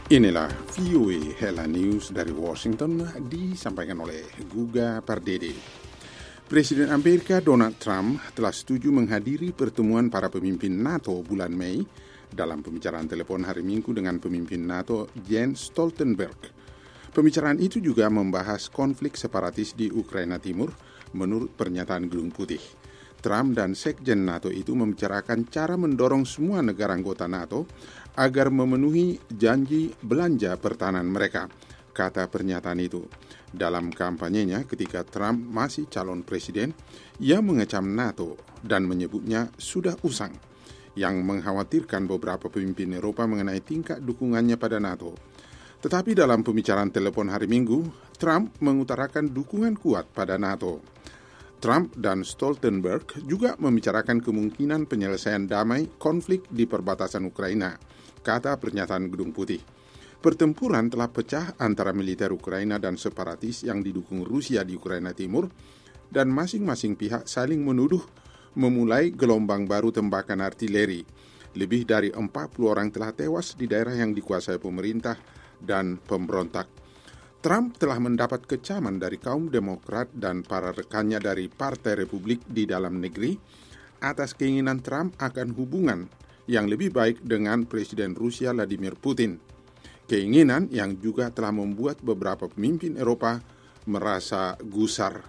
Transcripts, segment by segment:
Inilah VOA Hela News dari Washington disampaikan oleh Guga Pardede. Presiden Amerika Donald Trump telah setuju menghadiri pertemuan para pemimpin NATO bulan Mei dalam pembicaraan telepon hari Minggu dengan pemimpin NATO Jens Stoltenberg. Pembicaraan itu juga membahas konflik separatis di Ukraina Timur menurut pernyataan Gedung Putih. Trump dan Sekjen NATO itu membicarakan cara mendorong semua negara anggota NATO agar memenuhi janji belanja pertahanan mereka, kata pernyataan itu. Dalam kampanyenya ketika Trump masih calon presiden, ia mengecam NATO dan menyebutnya sudah usang, yang mengkhawatirkan beberapa pemimpin Eropa mengenai tingkat dukungannya pada NATO. Tetapi dalam pembicaraan telepon hari Minggu, Trump mengutarakan dukungan kuat pada NATO. Trump dan Stoltenberg juga membicarakan kemungkinan penyelesaian damai konflik di perbatasan Ukraina, kata pernyataan Gedung Putih. Pertempuran telah pecah antara militer Ukraina dan separatis yang didukung Rusia di Ukraina Timur, dan masing-masing pihak saling menuduh memulai gelombang baru tembakan artileri. Lebih dari 40 orang telah tewas di daerah yang dikuasai pemerintah dan pemberontak. Trump telah mendapat kecaman dari kaum Demokrat dan para rekannya dari Partai Republik di dalam negeri atas keinginan Trump akan hubungan yang lebih baik dengan Presiden Rusia Vladimir Putin. Keinginan yang juga telah membuat beberapa pemimpin Eropa merasa gusar.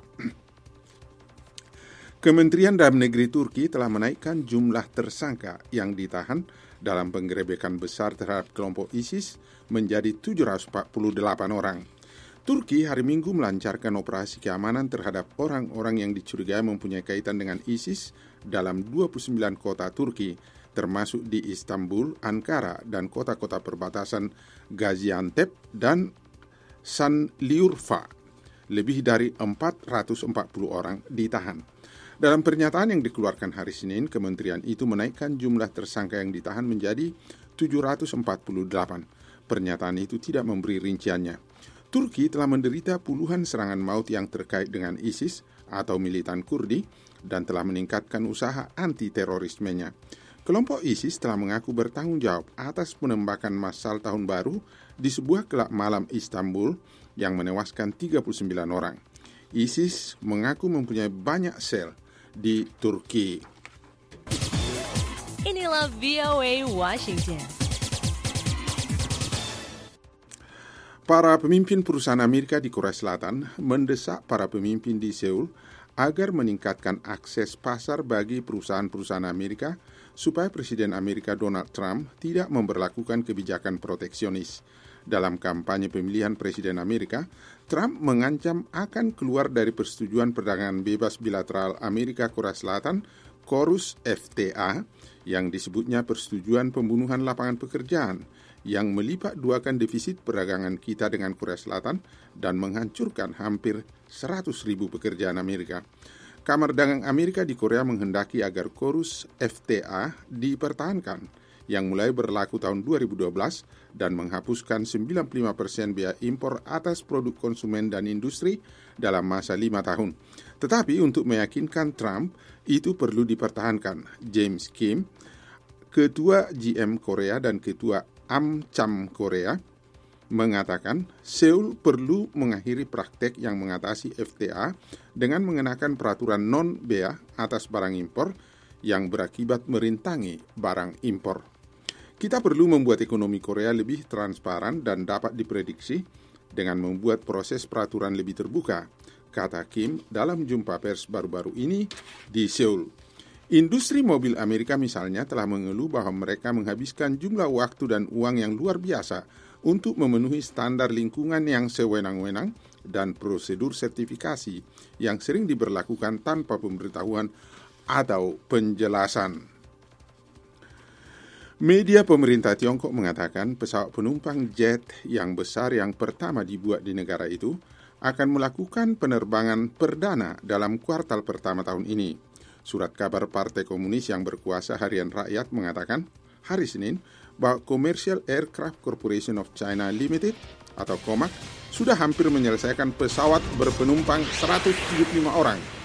Kementerian Dalam Negeri Turki telah menaikkan jumlah tersangka yang ditahan dalam penggerebekan besar terhadap kelompok ISIS menjadi 748 orang. Turki hari Minggu melancarkan operasi keamanan terhadap orang-orang yang dicurigai mempunyai kaitan dengan ISIS dalam 29 kota Turki, termasuk di Istanbul, Ankara, dan kota-kota perbatasan Gaziantep dan Sanliurfa. Lebih dari 440 orang ditahan. Dalam pernyataan yang dikeluarkan hari Senin, kementerian itu menaikkan jumlah tersangka yang ditahan menjadi 748. Pernyataan itu tidak memberi rinciannya. Turki telah menderita puluhan serangan maut yang terkait dengan ISIS atau militan Kurdi dan telah meningkatkan usaha anti-terorismenya. Kelompok ISIS telah mengaku bertanggung jawab atas penembakan massal tahun baru di sebuah klub malam Istanbul yang menewaskan 39 orang. ISIS mengaku mempunyai banyak sel di Turki. Inilah VOA Washington. Para pemimpin perusahaan Amerika di Korea Selatan mendesak para pemimpin di Seoul agar meningkatkan akses pasar bagi perusahaan-perusahaan Amerika supaya Presiden Amerika Donald Trump tidak memberlakukan kebijakan proteksionis. Dalam kampanye pemilihan Presiden Amerika, Trump mengancam akan keluar dari persetujuan perdagangan bebas bilateral Amerika-Korea Selatan, KORUS FTA, yang disebutnya persetujuan pembunuhan lapangan pekerjaan, yang melipat duakan defisit perdagangan kita dengan Korea Selatan dan menghancurkan hampir 100.000 pekerjaan Amerika. Kamar Dagang Amerika di Korea menghendaki agar KORUS FTA dipertahankan, yang mulai berlaku tahun 2012 dan menghapuskan 95% biaya impor atas produk konsumen dan industri dalam masa 5 tahun. Tetapi untuk meyakinkan Trump, itu perlu dipertahankan. James Kim, Ketua GM Korea dan Ketua AmCham Korea, mengatakan Seoul perlu mengakhiri praktek yang mengatasi FTA dengan mengenakan peraturan non-bea atas barang impor yang berakibat merintangi barang impor. Kita perlu membuat ekonomi Korea lebih transparan dan dapat diprediksi dengan membuat proses peraturan lebih terbuka, kata Kim dalam jumpa pers baru-baru ini di Seoul. Industri mobil Amerika misalnya telah mengeluh bahwa mereka menghabiskan jumlah waktu dan uang yang luar biasa untuk memenuhi standar lingkungan yang sewenang-wenang dan prosedur sertifikasi yang sering diberlakukan tanpa pemberitahuan atau penjelasan. Media pemerintah Tiongkok mengatakan pesawat penumpang jet yang besar yang pertama dibuat di negara itu akan melakukan penerbangan perdana dalam kuartal pertama tahun ini. Surat kabar Partai Komunis yang berkuasa Harian Rakyat mengatakan hari Senin bahwa Commercial Aircraft Corporation of China Limited atau COMAC sudah hampir menyelesaikan pesawat berpenumpang 175 orang